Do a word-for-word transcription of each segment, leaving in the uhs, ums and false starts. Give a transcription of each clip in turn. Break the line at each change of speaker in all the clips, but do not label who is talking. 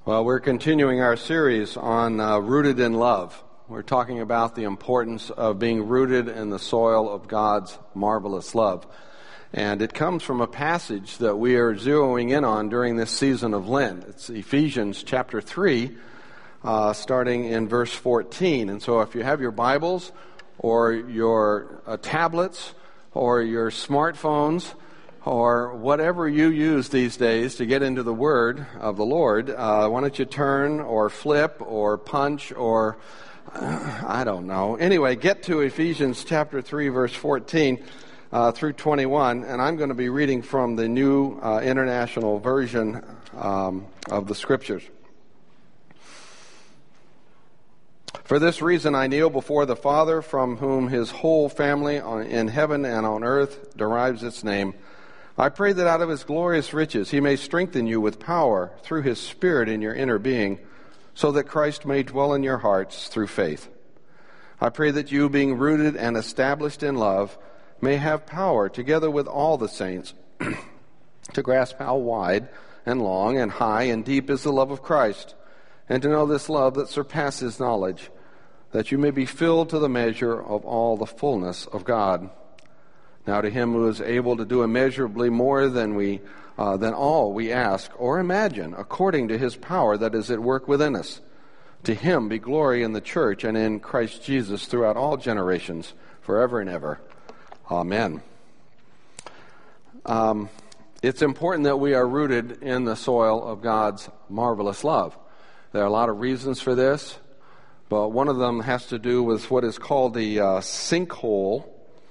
Well, we're continuing our series on uh, Rooted in Love. We're talking about the importance of being rooted in the soil of God's marvelous love. And it comes from a passage that we are zeroing in on during this season of Lent. It's Ephesians chapter three, uh, starting in verse fourteen. And so if you have your Bibles or your uh, tablets or your smartphones, or whatever you use these days to get into the Word of the Lord, uh, why don't you turn or flip or punch or, uh, I don't know. Anyway, get to Ephesians chapter three, verse fourteen uh, through twenty-one, and I'm going to be reading from the New uh, International Version um, of the Scriptures. For this reason I kneel before the Father, from whom his whole family on, in heaven and on earth derives its name. I pray that out of his glorious riches he may strengthen you with power through his Spirit in your inner being, so that Christ may dwell in your hearts through faith. I pray that you, being rooted and established in love, may have power, together with all the saints, to grasp how wide and long and high and deep is the love of Christ, and to know this love that surpasses knowledge, that you may be filled to the measure of all the fullness of God. Now to him who is able to do immeasurably more than we, uh, than all we ask or imagine, according to his power that is at work within us. To him be glory in the church and in Christ Jesus throughout all generations, forever and ever. Amen. Um, it's important that we are rooted in the soil of God's marvelous love. There are a lot of reasons for this, but one of them has to do with what is called the uh, sinkhole.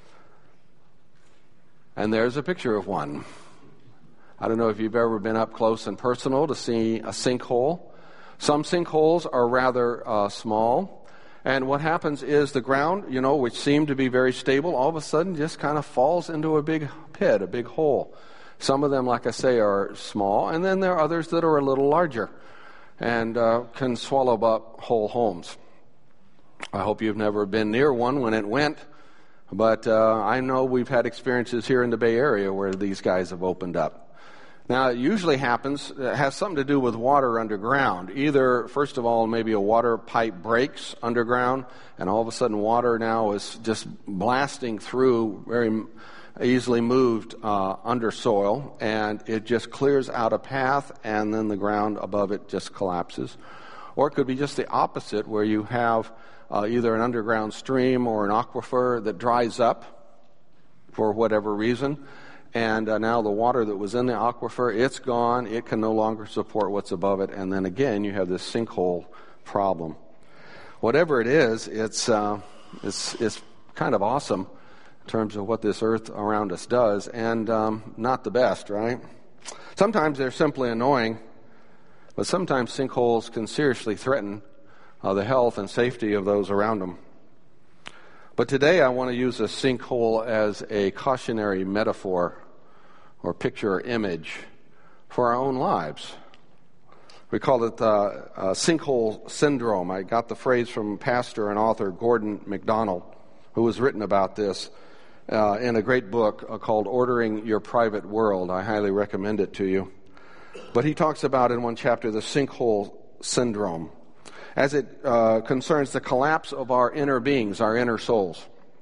And there's a picture of one. I don't know if you've ever been up close and personal to see a sinkhole. Some sinkholes are rather uh, small. And what happens is the ground, you know, which seemed to be very stable, all of a sudden just kind of falls into a big pit, a big hole. Some of them, like I say, are small. And then there are others that are a little larger and uh, can swallow up whole homes. I hope you've never been near one when it went. But uh, I know we've had experiences here in the Bay Area where these guys have opened up. Now, it usually happens, it has something to do with water underground. Either, first of all, maybe a water pipe breaks underground, and all of a sudden water now is just blasting through, very easily moved uh, under soil, and it just clears out a path, and then the ground above it just collapses. Or it could be just the opposite, where you have Uh, either an underground stream or an aquifer that dries up for whatever reason, and uh, now the water that was in the aquifer, it's gone, it can no longer support what's above it, and then again you have this sinkhole problem. Whatever it is, it's, uh, it's, it's kind of awesome in terms of what this earth around us does, and um, not the best, right? Sometimes they're simply annoying, but sometimes sinkholes can seriously threaten Uh, the health and safety of those around them. But today I want to use a sinkhole as a cautionary metaphor or picture or image for our own lives. We call it uh, uh, sinkhole syndrome. I got the phrase from pastor and author Gordon MacDonald, who has written about this uh, in a great book uh, called Ordering Your Private World. I highly recommend it to you. But he talks about in one chapter the sinkhole syndrome, as it uh, concerns the collapse of our inner beings, our inner souls.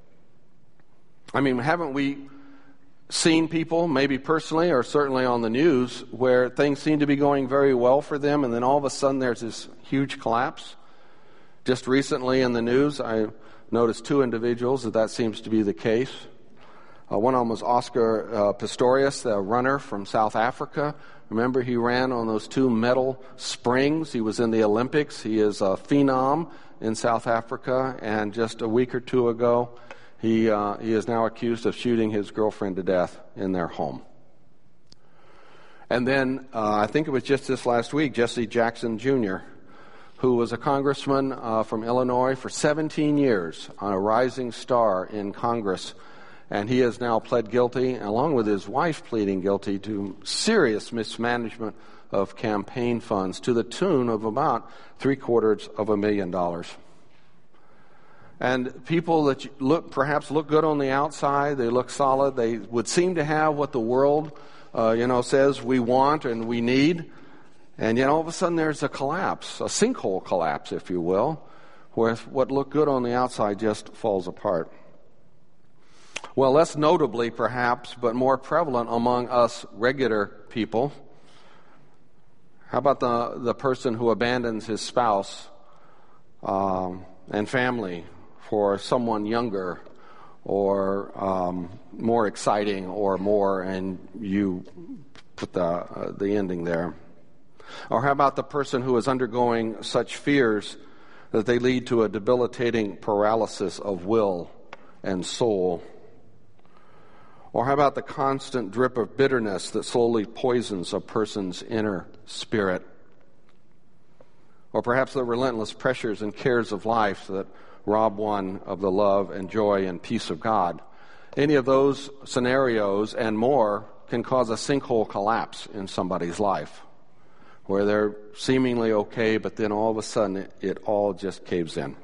I mean, haven't we seen people, maybe personally or certainly on the news, where things seem to be going very well for them, and then all of a sudden there's this huge collapse? Just recently in the news, I noticed two individuals that that seems to be the case. Uh, one of them was Oscar uh, Pistorius, the runner from South Africa. Remember, he ran on those two metal springs. He was in the Olympics. He is a phenom in South Africa. And just a week or two ago, he uh, he is now accused of shooting his girlfriend to death in their home. And then, uh, I think it was just this last week, Jesse Jackson Junior, who was a congressman uh, from Illinois for seventeen years, a rising star in Congress. And he has now pled guilty, along with his wife pleading guilty, to serious mismanagement of campaign funds to the tune of about three quarters of a million dollars. And people that look perhaps look good on the outside, they look solid, they would seem to have what the world, uh, you know, says we want and we need, And yet all of a sudden there's a collapse, a sinkhole collapse, if you will, where what looked good on the outside just falls apart. Well, less notably perhaps, but more prevalent among us regular people, how about the, the person who abandons his spouse um, and family for someone younger or um, more exciting or more, and you put the, uh, the ending there? Or how about the person who is undergoing such fears that they lead to a debilitating paralysis of will and soul? Or how about the constant drip of bitterness that slowly poisons a person's inner spirit? Or perhaps the relentless pressures and cares of life that rob one of the love and joy and peace of God. Any of those scenarios and more can cause a sinkhole collapse in somebody's life, where they're seemingly okay, but then all of a sudden it, it all just caves in.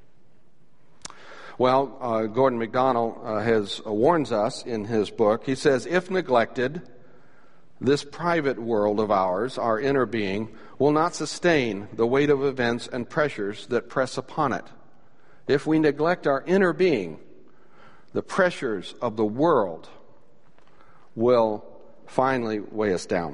Well, uh, Gordon MacDonald uh, has uh, warns us in his book. He says, if neglected, this private world of ours, our inner being, will not sustain the weight of events and pressures that press upon it. If we neglect our inner being, the pressures of the world will finally weigh us down.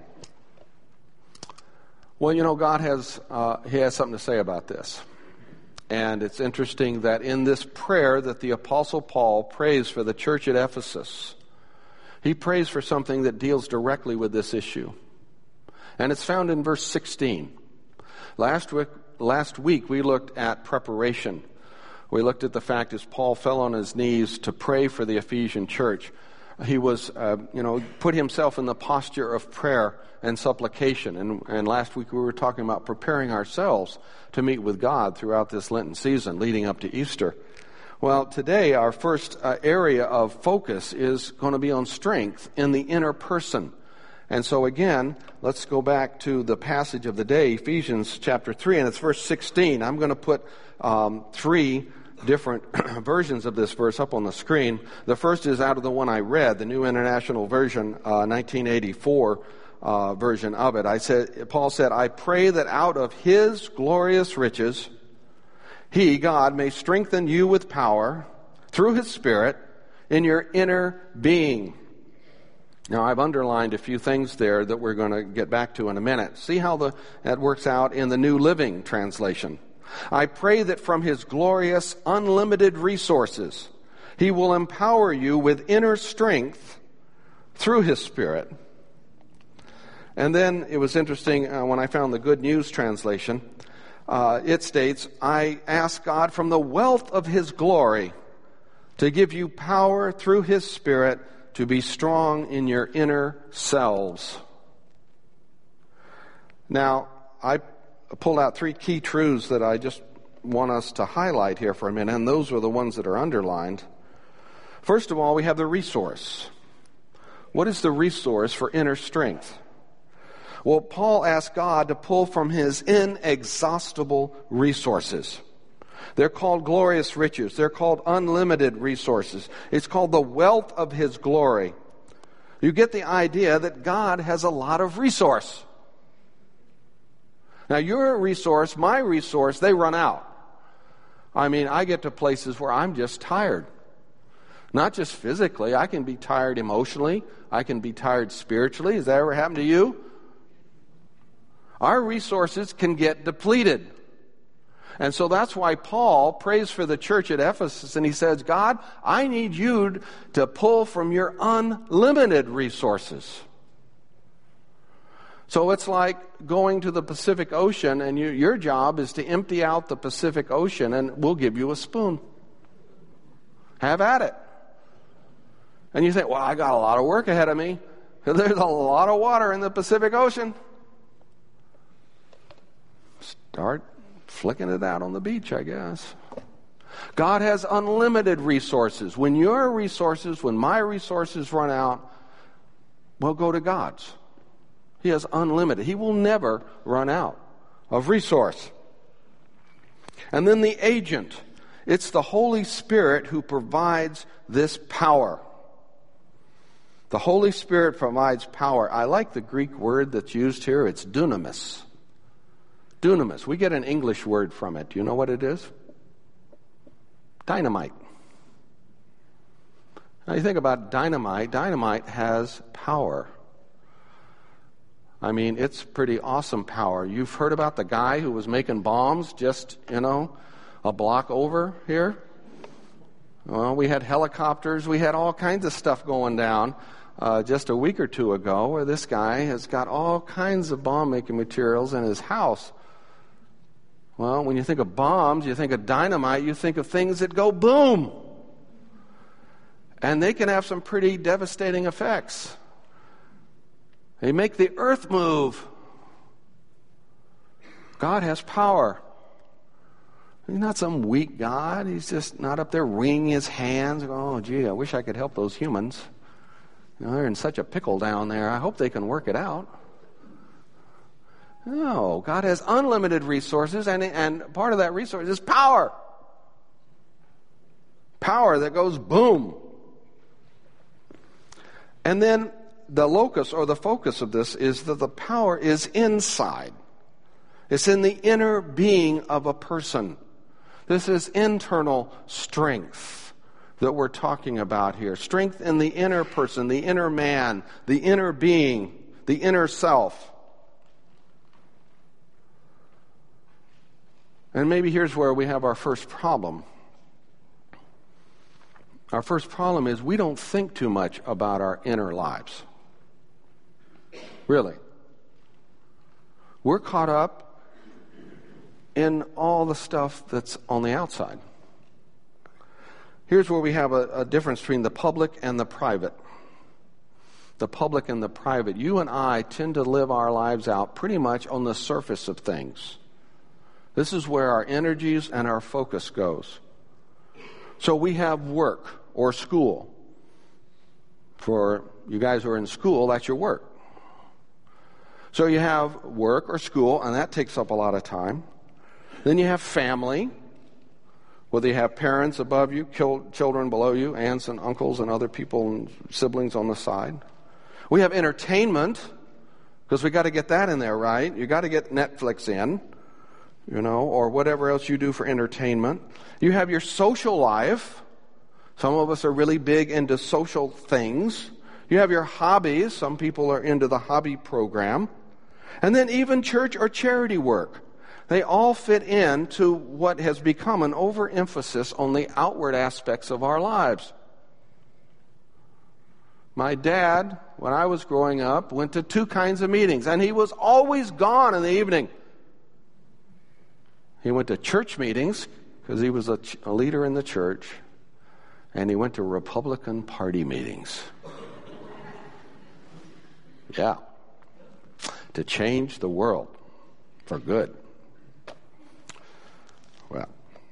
Well, you know, God has, uh, He has something to say about this. And it's interesting that in this prayer that the Apostle Paul prays for the church at Ephesus, he prays for something that deals directly with this issue. And it's found in verse sixteen. Last week, last week we looked at preparation. We looked at the fact as Paul fell on his knees to pray for the Ephesian church. He was, uh, you know, put himself in the posture of prayer and supplication. And, and last week we were talking about preparing ourselves to meet with God throughout this Lenten season leading up to Easter. Well, today our first uh, area of focus is going to be on strength in the inner person. And so again, let's go back to the passage of the day, Ephesians chapter three, and it's verse sixteen. I'm going to put um, three different versions of this verse up on the screen. The first is out of the one I read, the New International Version, uh, nineteen eighty-four uh, version of it. I said, Paul said, I pray that out of His glorious riches, He, God, may strengthen you with power through His Spirit in your inner being. Now, I've underlined a few things there that we're going to get back to in a minute. See how the, that works out in the New Living Translation. I pray that from His glorious, unlimited resources, He will empower you with inner strength through His Spirit. And then it was interesting uh, when I found the Good News Translation. Uh, it states, I ask God from the wealth of His glory to give you power through His Spirit to be strong in your inner selves. Now, I pulled out three key truths that I just want us to highlight here for a minute, and those are the ones that are underlined. First of all, we have the resource. What is the resource for inner strength? Well, Paul asked God to pull from His inexhaustible resources. They're called glorious riches. They're called unlimited resources. It's called the wealth of His glory. You get the idea that God has a lot of resource. Now, your resource, my resource, they run out. I mean, I get to places where I'm just tired. Not just physically. I can be tired emotionally. I can be tired spiritually. Has that ever happened to you? Our resources can get depleted. And so that's why Paul prays for the church at Ephesus, and he says, God, I need you to pull from your unlimited resources. So it's like going to the Pacific Ocean, and you, your job is to empty out the Pacific Ocean, and we'll give you a spoon. Have at it. And you think, well, I got a lot of work ahead of me. There's a lot of water in the Pacific Ocean. Start flicking it out on the beach, I guess. God has unlimited resources. When your resources, when my resources run out, well, go to God's. He has unlimited. He will never run out of resource. And then the agent. It's the Holy Spirit who provides this power. The Holy Spirit provides power. I like the Greek word that's used here. It's dunamis. Dunamis. We get an English word from it. Do you know what it is? Dynamite. Now you think about dynamite. Dynamite has power. I mean, it's pretty awesome power. You've heard about the guy who was making bombs just, you know, a block over here? Well, we had helicopters. We had all kinds of stuff going down uh, just a week or two ago where this guy has got all kinds of bomb-making materials in his house. Well, when you think of bombs, you think of dynamite, you think of things that go boom. And they can have some pretty devastating effects. They make the earth move. God has power. He's not some weak God. He's just not up there wringing his hands. Oh, gee, I wish I could help those humans. You know, they're in such a pickle down there. I hope they can work it out. No, God has unlimited resources, and, and part of that resource is power. Power that goes boom. And then the locus or the focus of this is that the power is inside. It's in the inner being of a person. This is internal strength that we're talking about here. Strength in the inner person, the inner man, the inner being, the inner self. And maybe here's where we have our first problem. Our first problem is we don't think too much about our inner lives. Really. We're caught up in all the stuff that's on the outside. Here's where we have a, a difference between the public and the private. The public and the private. You and I tend to live our lives out pretty much on the surface of things. This is where our energies and our focus goes. So we have work or school. For you guys who are in school, that's your work. So you have work or school, and that takes up a lot of time. Then you have family, whether you have parents above you, children below you, aunts and uncles and other people and siblings on the side. We have entertainment, because we got to get that in there, right? You got to get Netflix in, you know, or whatever else you do for entertainment. You have your social life. Some of us are really big into social things. You have your hobbies. Some people are into the hobby program. And then even church or charity work. They all fit into what has become an overemphasis on the outward aspects of our lives. My dad, when I was growing up, went to two kinds of meetings, and he was always gone in the evening. He went to church meetings, because he was a, ch- a leader in the church, and he went to Republican Party meetings. Yeah. To change the world for good. Well,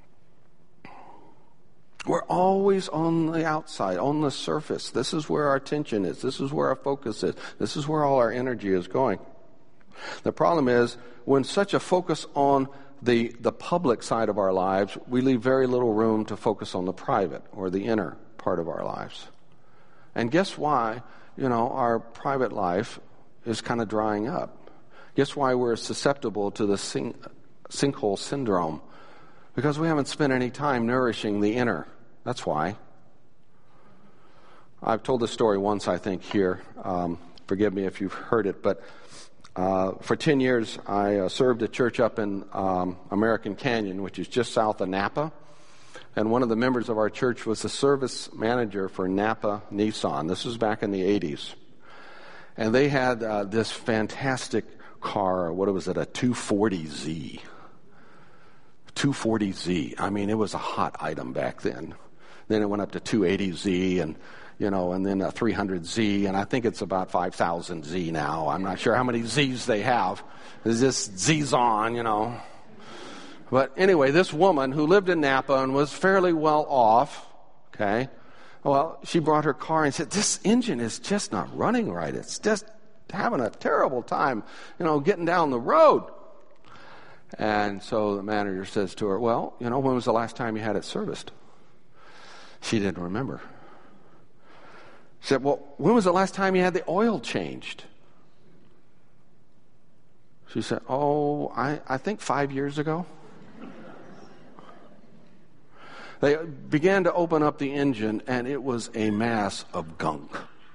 we're always on the outside, on the surface. This is where our attention is. This is where our focus is. This is where all our energy is going. The problem is, when such a focus on the, the public side of our lives, we leave very little room to focus on the private or the inner part of our lives. And guess why, you know, our private life is kind of drying up. Guess why we're susceptible to the sink, sinkhole syndrome? Because we haven't spent any time nourishing the inner. That's why. I've told this story once, I think, here. Um, forgive me if you've heard it, but uh, for ten years I uh, served a church up in um, American Canyon, which is just south of Napa. And one of the members of our church was the service manager for Napa Nissan. This was back in the eighties. And they had uh, this fantastic car. What was it? A two forty Z. two forty Z. I mean, it was a hot item back then. Then it went up to two eighty Z, and you know, and then a three hundred Z, and I think it's about five thousand Z now. I'm not sure how many Z's they have. It's just Z's on, you know. But anyway, this woman who lived in Napa and was fairly well off, okay, well, she brought her car and said, this engine is just not running right. It's just having a terrible time, you know, getting down the road. And so the manager says to her, well, you know, when was the last time you had it serviced? She didn't remember. She said, well, when was the last time you had the oil changed? She said, oh, I, I think five years ago. They began to open up the engine, and it was a mass of gunk.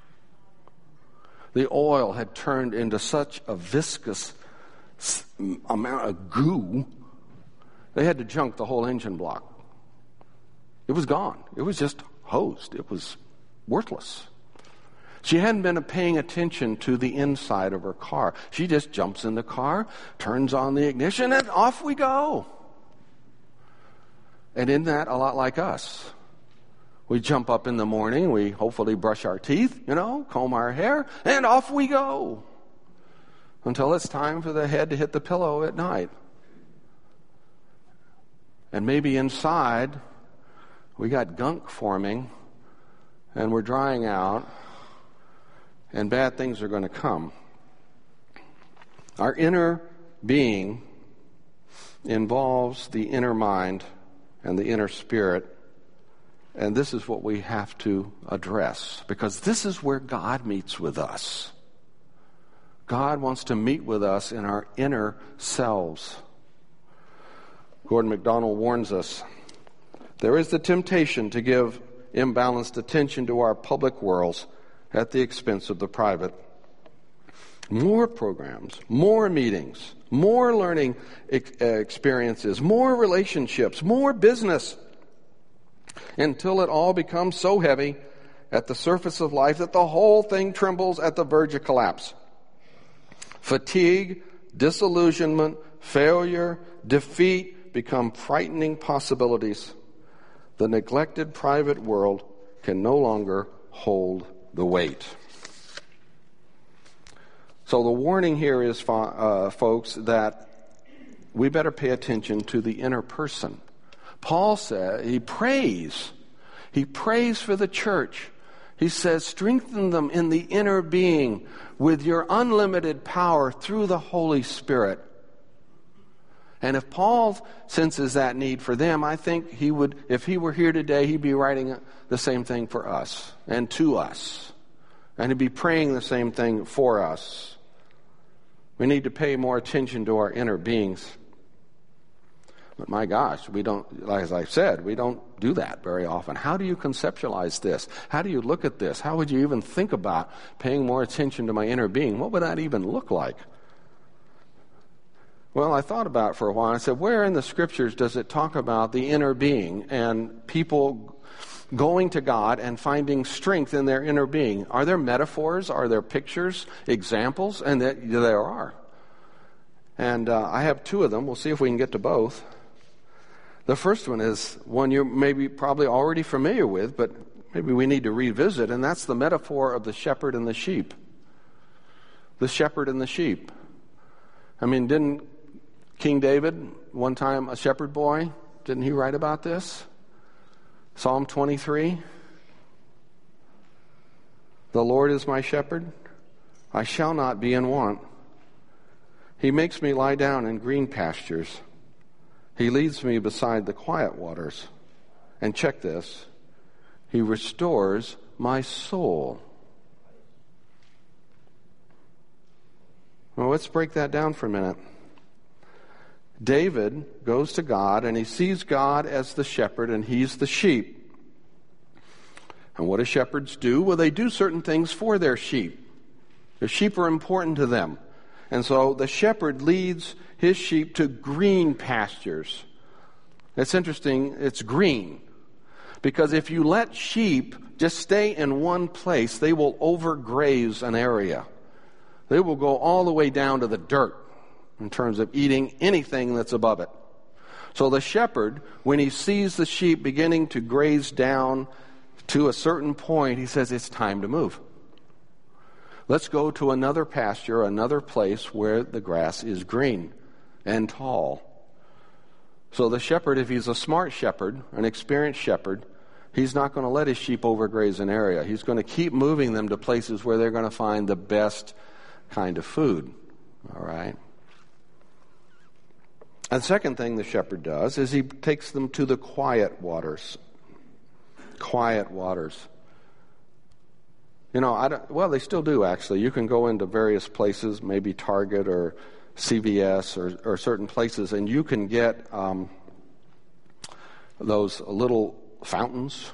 The oil had turned into such a viscous amount of goo, they had to junk the whole engine block. It was gone. It was just hosed. It was worthless. She hadn't been paying attention to the inside of her car. She just jumps in the car, turns on the ignition, and off we go. And isn't that a lot like us? We jump up in the morning, we hopefully brush our teeth, you know, comb our hair, and off we go. Until it's time for the head to hit the pillow at night. And maybe inside, we got gunk forming, and we're drying out, and bad things are going to come. Our inner being involves the inner mind and the inner spirit, and this is what we have to address, because this is where God meets with us. God wants to meet with us in our inner selves. Gordon MacDonald warns us, there is the temptation to give imbalanced attention to our public worlds at the expense of the private. More programs, more meetings, more learning ex- experiences, more relationships, more business, until it all becomes so heavy at the surface of life that the whole thing trembles at the verge of collapse. Fatigue, disillusionment, failure, defeat become frightening possibilities. The neglected private world can no longer hold the weight. So the warning here is, uh, folks, that we better pay attention to the inner person. Paul said, he prays. He prays for the church. He says, strengthen them in the inner being with your unlimited power through the Holy Spirit. And if Paul senses that need for them, I think he would, if he were here today, he'd be writing the same thing for us and to us. And he'd be praying the same thing for us. We need to pay more attention to our inner beings. But my gosh, we don't, as I said, we don't do that very often. How do you conceptualize this? How do you look at this? How would you even think about paying more attention to my inner being? What would that even look like? Well, I thought about it for a while. I said, where in the scriptures does it talk about the inner being and people going to God and finding strength in their inner being? Are there metaphors? Are there pictures, examples? And that, there are. And uh, I have two of them. We'll see if we can get to both. The first one is one you're maybe probably already familiar with, but maybe we need to revisit, and that's the metaphor of the shepherd and the sheep. The shepherd and the sheep. I mean, didn't King David, one time a shepherd boy, didn't he write about this? Psalm twenty-three. The Lord is my shepherd, I shall not be in want. He makes me lie down in green pastures. He leads me beside the quiet waters. And check this, he restores my soul. Well, let's break that down for a minute. David goes to God and he sees God as the shepherd and he's the sheep. And what do shepherds do? Well, they do certain things for their sheep. The sheep are important to them. And so the shepherd leads his sheep to green pastures. It's interesting, it's green. Because if you let sheep just stay in one place, they will overgraze an area. They will go all the way down to the dirt in terms of eating anything that's above it. So the shepherd, when he sees the sheep beginning to graze down to a certain point, he says, it's time to move. Let's go to another pasture, another place where the grass is green and tall. So the shepherd, if he's a smart shepherd, an experienced shepherd, he's not going to let his sheep overgraze an area. He's going to keep moving them to places where they're going to find the best kind of food. All right? And the second thing the shepherd does is he takes them to the quiet waters. Quiet waters. You know, I don't, well, they still do, actually. You can go into various places, maybe Target or C V S or, or certain places, and you can get um, those little fountains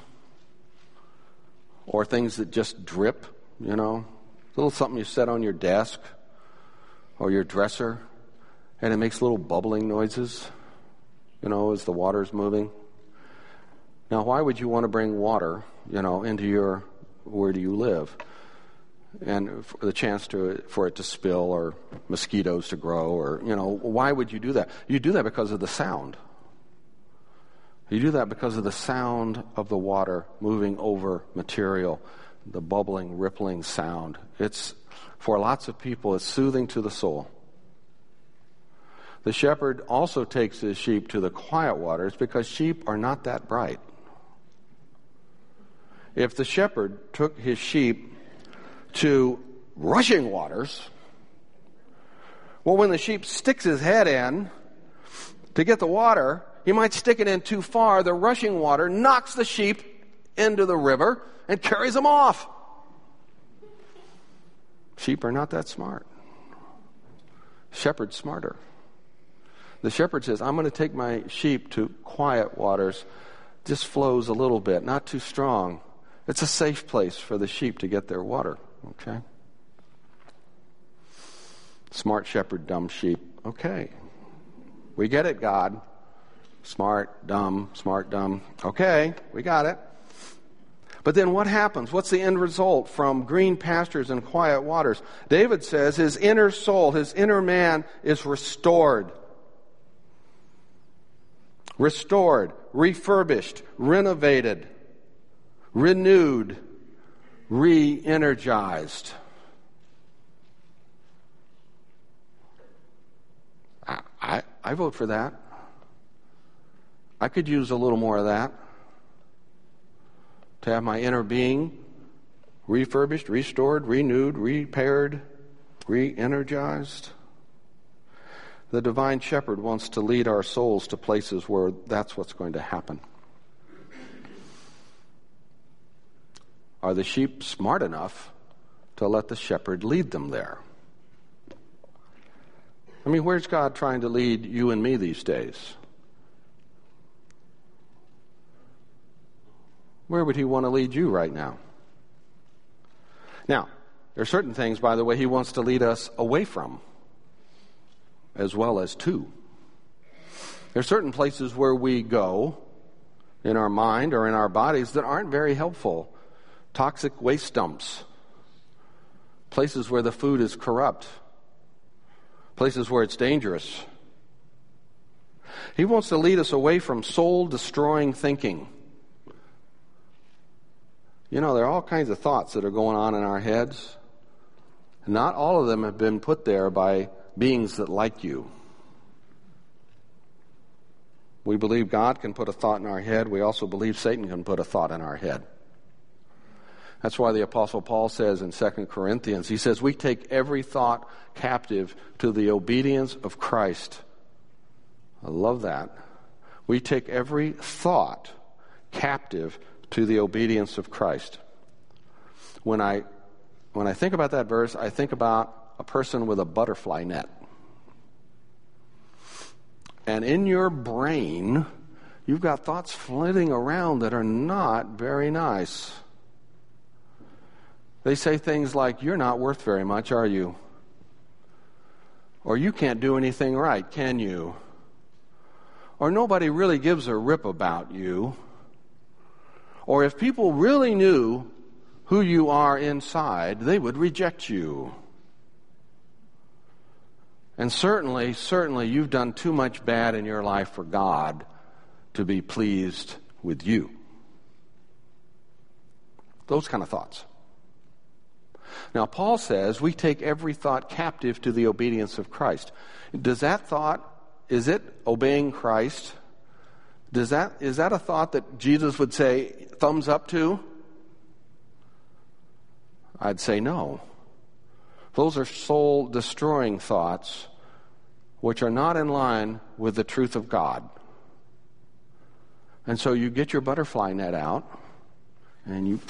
or things that just drip, you know, a little something you set on your desk or your dresser, and it makes little bubbling noises, you know, as the water's moving. Now, why would you want to bring water, you know, into your, where do you live? And for the chance to for it to spill or mosquitoes to grow, or, you know, why would you do that? You do that because of the sound. You do that because of the sound of the water moving over material, the bubbling, rippling sound. It's, for lots of people, it's soothing to the soul. The shepherd also takes his sheep to the quiet waters because sheep are not that bright. If the shepherd took his sheep to rushing waters, well, when the sheep sticks his head in to get the water, he might stick it in too far. The rushing water knocks the sheep into the river and carries them off. Sheep are not that smart. Shepherd's smarter. The shepherd says, I'm going to take my sheep to quiet waters, just flows a little bit, not too strong. It's a safe place for the sheep to get their water. Okay? Smart shepherd, dumb sheep. Okay. We get it, God. Smart, dumb, smart, dumb. Okay, we got it. But then what happens? What's the end result from green pastures and quiet waters? David says his inner soul, his inner man is restored. Restored, refurbished, renovated, renewed, re-energized. I, I, I vote for that. I could use a little more of that. To have my inner being refurbished, restored, renewed, repaired, re-energized. The divine shepherd wants to lead our souls to places where that's what's going to happen. Are the sheep smart enough to let the shepherd lead them there? I mean, where's God trying to lead you and me these days? Where would he want to lead you right now? Now, there are certain things, by the way, he wants to lead us away from, as well as to. There are certain places where we go in our mind or in our bodies that aren't very helpful. Toxic waste dumps. Places where the food is corrupt. Places where it's dangerous. He wants to lead us away from soul-destroying thinking. You know, there are all kinds of thoughts that are going on in our heads. Not all of them have been put there by beings that like you. We believe God can put a thought in our head. We also believe Satan can put a thought in our head. That's why the Apostle Paul says in Second Corinthians, he says, we take every thought captive to the obedience of Christ. I love that. We take every thought captive to the obedience of Christ. When I when I think about that verse, I think about a person with a butterfly net. And in your brain, you've got thoughts flitting around that are not very nice. They say things like, you're not worth very much, are you? Or you can't do anything right, can you? Or nobody really gives a rip about you. Or if people really knew who you are inside, they would reject you. And certainly, certainly you've done too much bad in your life for God to be pleased with you. Those kind of thoughts. Now, Paul says we take every thought captive to the obedience of Christ. Does that thought, is it obeying Christ? Does that, is that a thought that Jesus would say, thumbs up to? I'd say no. Those are soul-destroying thoughts which are not in line with the truth of God. And so you get your butterfly net out, and you...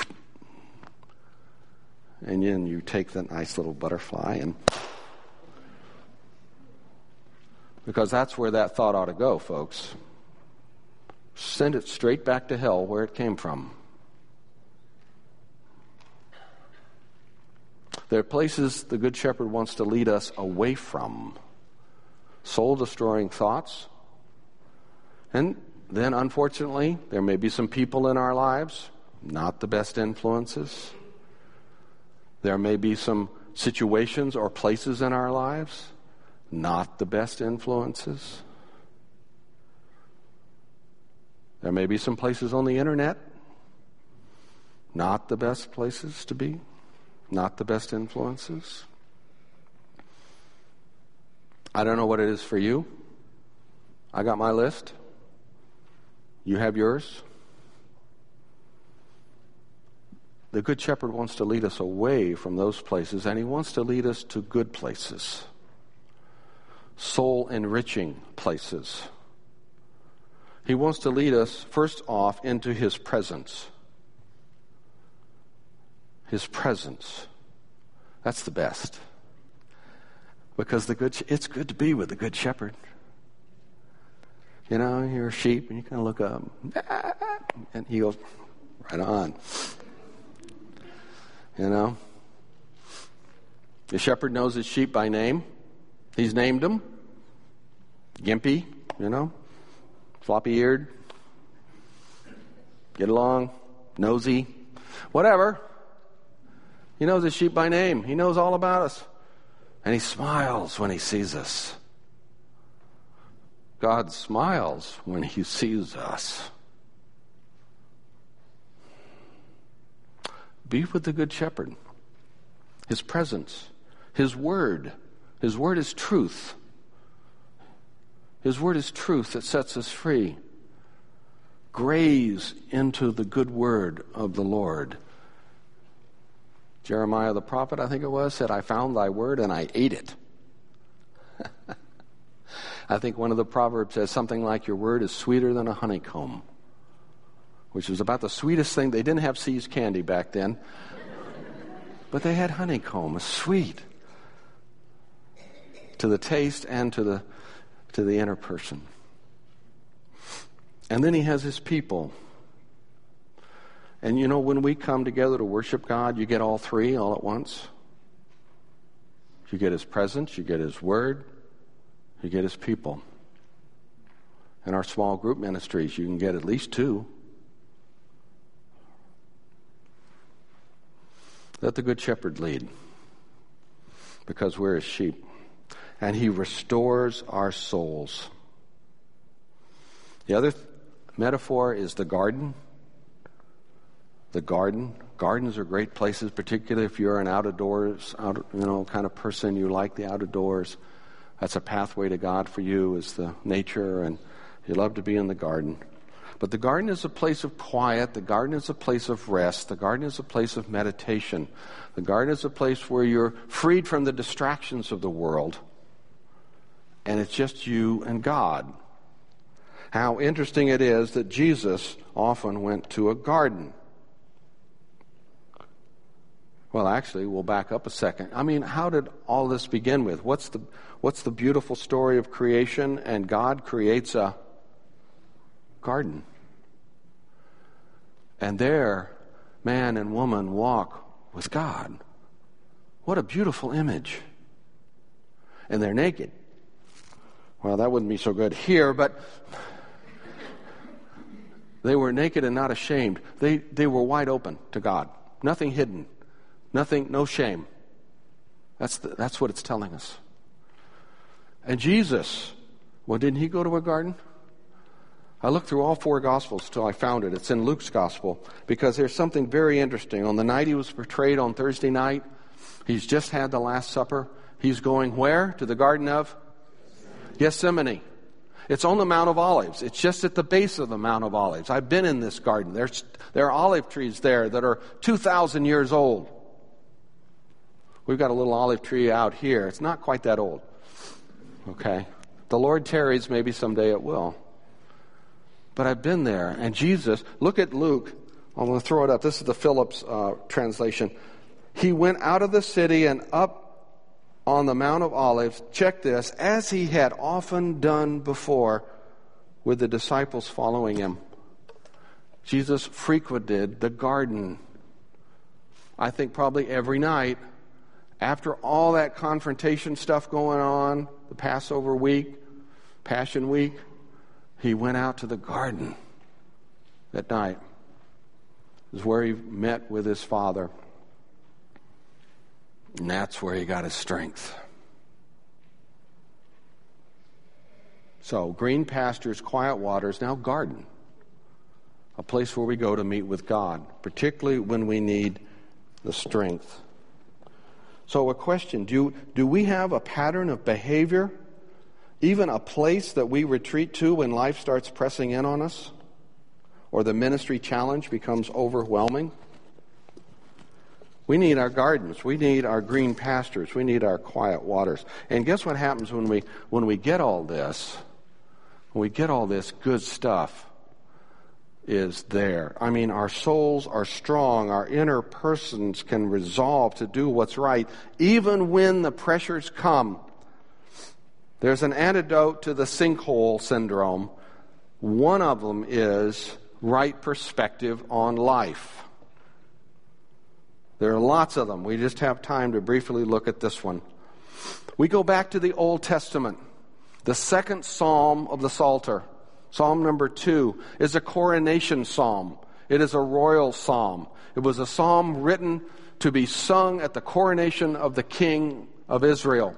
And then you take the nice little butterfly and Because that's where that thought ought to go, folks. Send it straight back to hell where it came from. There are places the Good Shepherd wants to lead us away from. Soul-destroying thoughts. And then, unfortunately, there may be some people in our lives, not the best influences. There may be some situations or places in our lives, not the best influences. There may be some places on the internet, not the best places to be, not the best influences. I don't know what it is for you. I got my list. You have yours. The Good Shepherd wants to lead us away from those places, and he wants to lead us to good places, soul-enriching places. He wants to lead us, first off, into his presence. His presence. That's the best. Because the good, it's good to be with the Good Shepherd. You know, you're a sheep, and you kind of look up, and he goes, right on. You know? The shepherd knows his sheep by name. He's named them. Gimpy, you know? Floppy-eared. Get along. Nosy. Whatever. He knows his sheep by name. He knows all about us. And he smiles when he sees us. God smiles when he sees us. Be with the Good Shepherd. His presence. His word. His word is truth. His word is truth that sets us free. Graze into the good word of the Lord. Jeremiah the prophet, I think it was, said, I found thy word and I ate it. I think one of the Proverbs says something like, your word is sweeter than a honeycomb, which was about the sweetest thing. They didn't have See's candy back then, but they had honeycomb, sweet to the taste and to the to the inner person. And then he has his people. And you know, when we come together to worship God, you get all three all at once. You get his presence, you get his word, you get his people. In our small group ministries, you can get at least two. Let the Good Shepherd lead, because we're his sheep. And he restores our souls. The other th- metaphor is the garden. The garden. Gardens are great places, particularly if you're an out-of-doors, out, you know, kind of person. You like the out-of-doors. That's a pathway to God for you, is the nature, and you love to be in the garden. But the garden is a place of quiet. The garden is a place of rest. The garden is a place of meditation. The garden is a place where you're freed from the distractions of the world, and it's just you and God. How interesting it is that Jesus often went to a garden. Well, actually, we'll back up a second. I mean, how did all this begin with? What's the what's the beautiful story of creation? And God creates a garden. And there, man and woman walk with God. What a beautiful image. And they're naked. Well, that wouldn't be so good here, but they were naked and not ashamed. They they were wide open to God. Nothing hidden. Nothing, no shame. That's the, that's what it's telling us. And Jesus, well, didn't he go to a garden? I looked through all four Gospels till I found it. It's in Luke's Gospel, because there's something very interesting. On the night he was portrayed, on Thursday night, he's just had the Last Supper. He's going where? To the Garden of Gethsemane. It's on the Mount of Olives. It's just at the base of the Mount of Olives. I've been in this garden. There's, there are olive trees there that are two thousand years old. We've got a little olive tree out here. It's not quite that old. Okay? The Lord tarries, maybe someday it will. But I've been there. And Jesus, look at Luke. I'm going to throw it up. This is the Phillips uh, translation. He went out of the city and up on the Mount of Olives, check this, as he had often done before with the disciples following him. Jesus frequented the garden, I think probably every night. After all that confrontation stuff going on, the Passover week, Passion Week, he went out to the garden at night. It was where he met with his Father. And that's where he got his strength. So, green pastures, quiet waters, now garden. A place where we go to meet with God, particularly when we need the strength. So a question, do, do we have a pattern of behavior, even a place that we retreat to when life starts pressing in on us? Or the ministry challenge becomes overwhelming? We need our gardens. We need our green pastures. We need our quiet waters. And guess what happens when we when we get all this? When we get all this good stuff is there. I mean, our souls are strong. Our inner persons can resolve to do what's right, even when the pressures come. There's an antidote to the sinkhole syndrome. One of them is right perspective on life. There are lots of them. We just have time to briefly look at this one. We go back to the Old Testament. The second psalm of the Psalter, Psalm number two, is a coronation psalm. It is a royal psalm. It was a psalm written to be sung at the coronation of the King of Israel.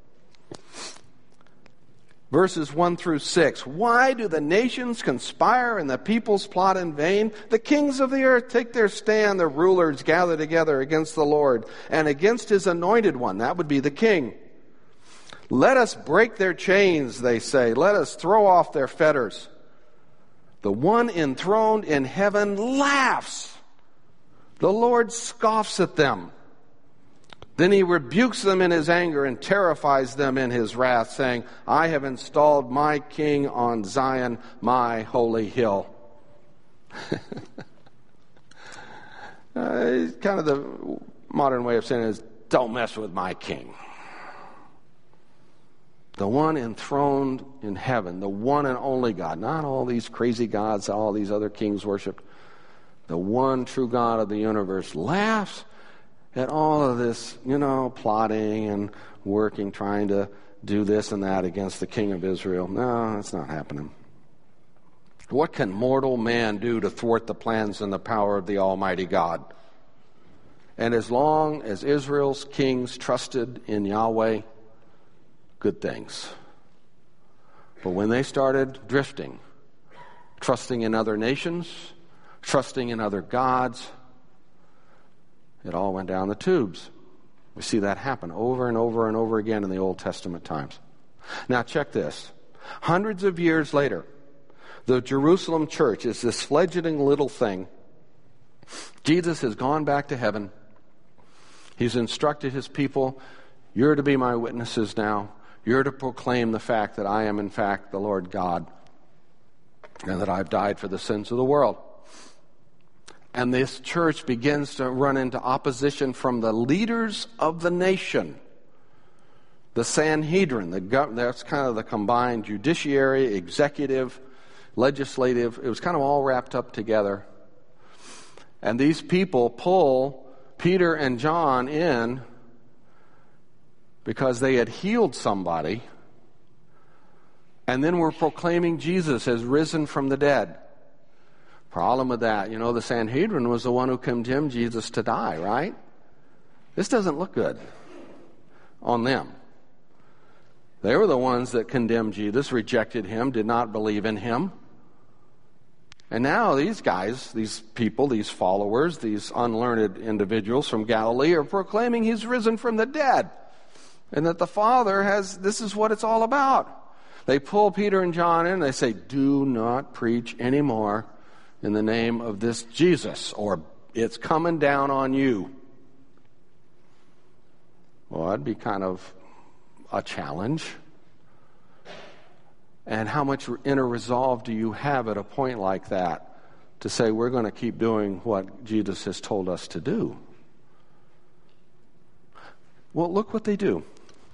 Verses one through six. Why do the nations conspire and the peoples plot in vain? The kings of the earth take their stand, the rulers gather together against the Lord and against his anointed one. That would be the king. Let us break their chains, they say. Let us throw off their fetters. The one enthroned in heaven laughs. The Lord scoffs at them. Then he rebukes them in his anger and terrifies them in his wrath, saying, I have installed my king on Zion, my holy hill. uh, kind of the modern way of saying it is, don't mess with my king. The one enthroned in heaven, the one and only God, not all these crazy gods all these other kings worshiped. The one true God of the universe laughs at all of this, you know, plotting and working, trying to do this and that against the King of Israel. No, that's not happening. What can mortal man do to thwart the plans and the power of the Almighty God? And as long as Israel's kings trusted in Yahweh, good things. But when they started drifting, trusting in other nations, trusting in other gods, it all went down the tubes. We see that happen over and over and over again in the Old Testament times. Now check this. Hundreds of years later, the Jerusalem church is this fledgling little thing. Jesus has gone back to heaven. He's instructed his people, you're to be my witnesses now. You're to proclaim the fact that I am in fact the Lord God and that I've died for the sins of the world. And this church begins to run into opposition from the leaders of the nation. The Sanhedrin, the gov- that's kind of the combined judiciary, executive, legislative. It was kind of all wrapped up together. And these people pull Peter and John in because they had healed somebody and then were proclaiming Jesus as risen from the dead. Problem with that, you know, the Sanhedrin was the one who condemned Jesus to die, right? This doesn't look good on them. They were the ones that condemned Jesus, rejected him, did not believe in him. And now these guys, these people, these followers, these unlearned individuals from Galilee are proclaiming he's risen from the dead. And that the Father has, this is what it's all about. They pull Peter and John in and they say, do not preach anymore in the name of this Jesus, or it's coming down on you. Well, that'd be kind of a challenge. And how much inner resolve do you have at a point like that to say we're going to keep doing what Jesus has told us to do? Well, look what they do.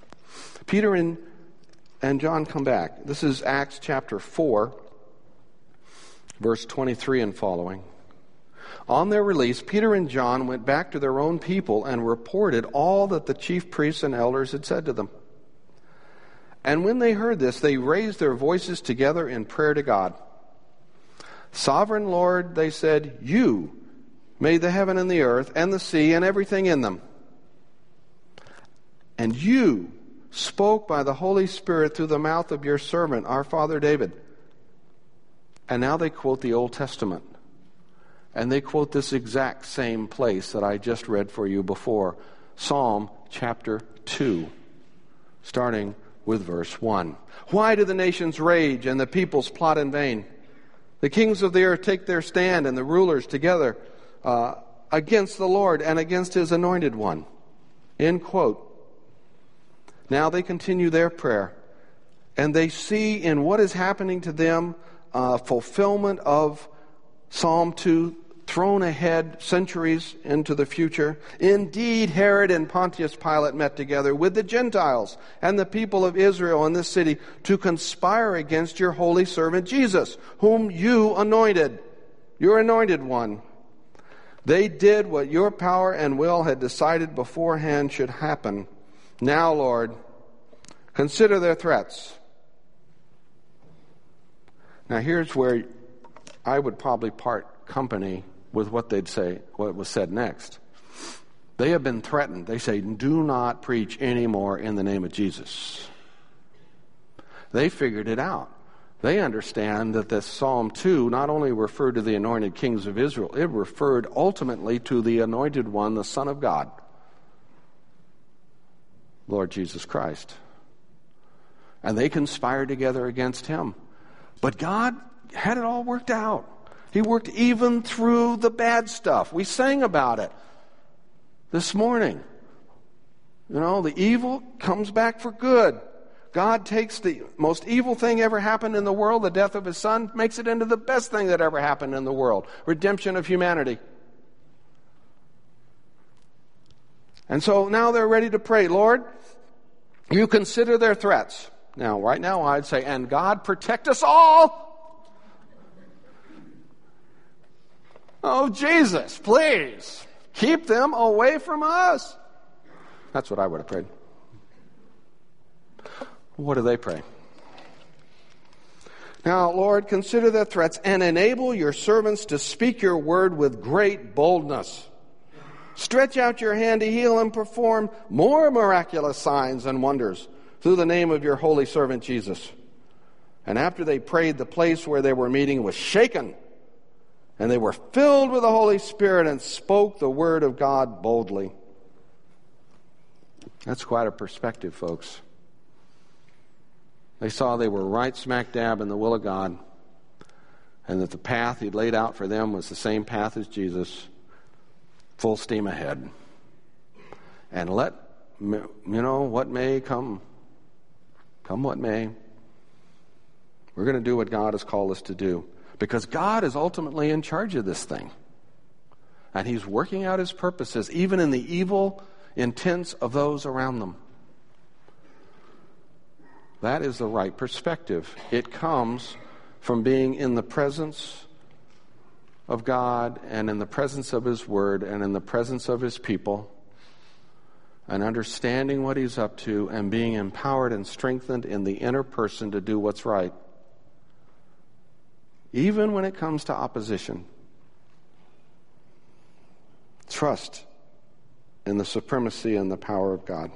Peter and, and John come back. This is Acts chapter four, verse twenty-three and following. On their release, Peter and John went back to their own people and reported all that the chief priests and elders had said to them. And when they heard this, they raised their voices together in prayer to God. Sovereign Lord, they said, you made the heaven and the earth and the sea and everything in them. And you spoke by the Holy Spirit through the mouth of your servant, our father David. And now they quote the Old Testament. And they quote this exact same place that I just read for you before. Psalm chapter two, starting with verse one. Why do the nations rage and the peoples plot in vain? The kings of the earth take their stand and the rulers together uh, against the Lord and against his anointed one. End quote. Now they continue their prayer, and they see in what is happening to them uh, fulfillment of Psalm two, thrown ahead centuries into the future. Indeed, Herod and Pontius Pilate met together with the Gentiles and the people of Israel in this city to conspire against your holy servant Jesus, whom you anointed, your anointed one. They did what your power and will had decided beforehand should happen. Now, Lord, consider their threats. Now, here's where I would probably part company with what they'd say, what was said next. They have been threatened. They say, do not preach anymore in the name of Jesus. They figured it out. They understand that this Psalm two not only referred to the anointed kings of Israel, it referred ultimately to the anointed one, the Son of God, Lord Jesus Christ. And they conspired together against him. But God had it all worked out. He worked even through the bad stuff. We sang about it this morning. You know, the evil comes back for good. God takes the most evil thing ever happened in the world, the death of his son, makes it into the best thing that ever happened in the world, redemption of humanity. And so now they're ready to pray. Lord, you consider their threats. Now, right now I'd say, and God protect us all. Oh, Jesus, please, keep them away from us. That's what I would have prayed. What do they pray? Now, Lord, consider their threats and enable your servants to speak your word with great boldness. Stretch out your hand to heal and perform more miraculous signs and wonders through the name of your holy servant Jesus. And after they prayed, the place where they were meeting was shaken, and they were filled with the Holy Spirit and spoke the word of God boldly. That's quite a perspective, folks. They saw they were right smack dab in the will of God, and that the path he'd laid out for them was the same path as Jesus, full steam ahead. And let, you know, what may come, come what may. We're going to do what God has called us to do, because God is ultimately in charge of this thing. And he's working out his purposes, even in the evil intents of those around them. That is the right perspective. It comes from being in the presence of God and in the presence of his word and in the presence of his people, and understanding what he's up to and being empowered and strengthened in the inner person to do what's right, even when it comes to opposition. Trust in the supremacy and the power of God.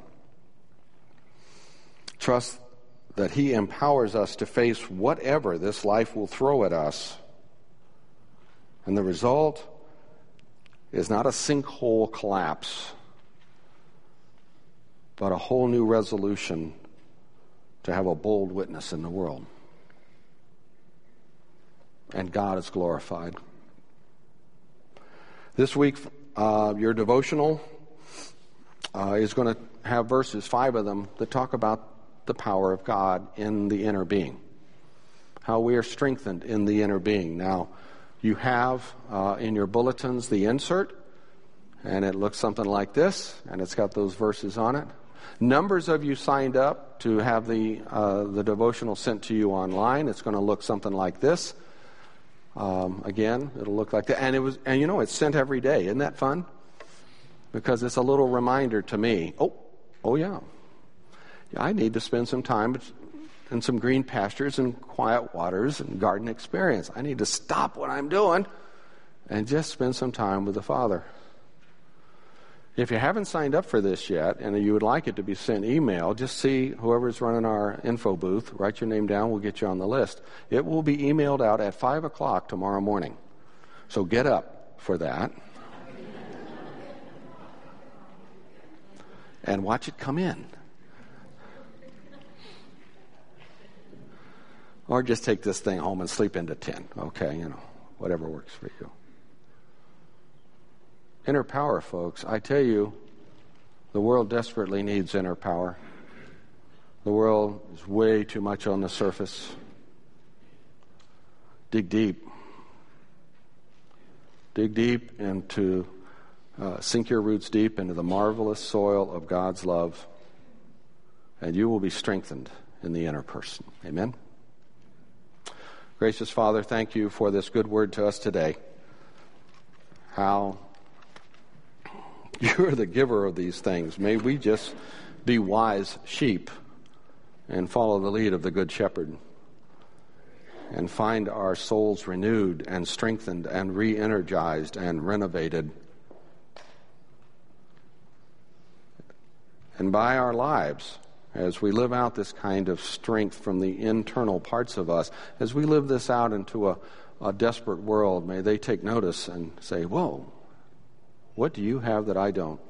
Trust that he empowers us to face whatever this life will throw at us. And the result is not a sinkhole collapse, but a whole new resolution to have a bold witness in the world. And God is glorified. This week, uh, your devotional uh, is going to have verses, five of them, that talk about the power of God in the inner being, how we are strengthened in the inner being. Now, you have uh, in your bulletins the insert, and it looks something like this, and it's got those verses on it. Numbers of you signed up to have the uh, the devotional sent to you online. It's going to look something like this. Um, again, it'll look like that. And it was, and you know, it's sent every day. Isn't that fun? Because it's a little reminder to me. Oh, oh yeah. I need to spend some time in some green pastures and quiet waters and garden experience. I need to stop what I'm doing and just spend some time with the Father. If you haven't signed up for this yet and you would like it to be sent email, just see whoever's running our info booth, write your name down, we'll get you on the list. It will be emailed out at five o'clock tomorrow morning. So get up for that. And watch it come in. Or just take this thing home and sleep into ten. Okay, you know, whatever works for you. Inner power, folks. I tell you, the world desperately needs inner power. The world is way too much on the surface. Dig deep. Dig deep into, uh, sink your roots deep into the marvelous soil of God's love, and you will be strengthened in the inner person. Amen? Gracious Father, thank you for this good word to us today. How you're the giver of these things. May we just be wise sheep and follow the lead of the Good Shepherd and find our souls renewed and strengthened and re-energized and renovated. And by our lives, as we live out this kind of strength from the internal parts of us, as we live this out into a, a desperate world, may they take notice and say, whoa, what do you have that I don't?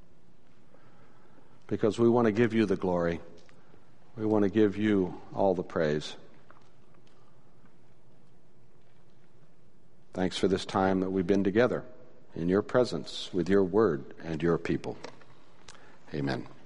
Because we want to give you the glory. We want to give you all the praise. Thanks for this time that we've been together in your presence with your word and your people. Amen.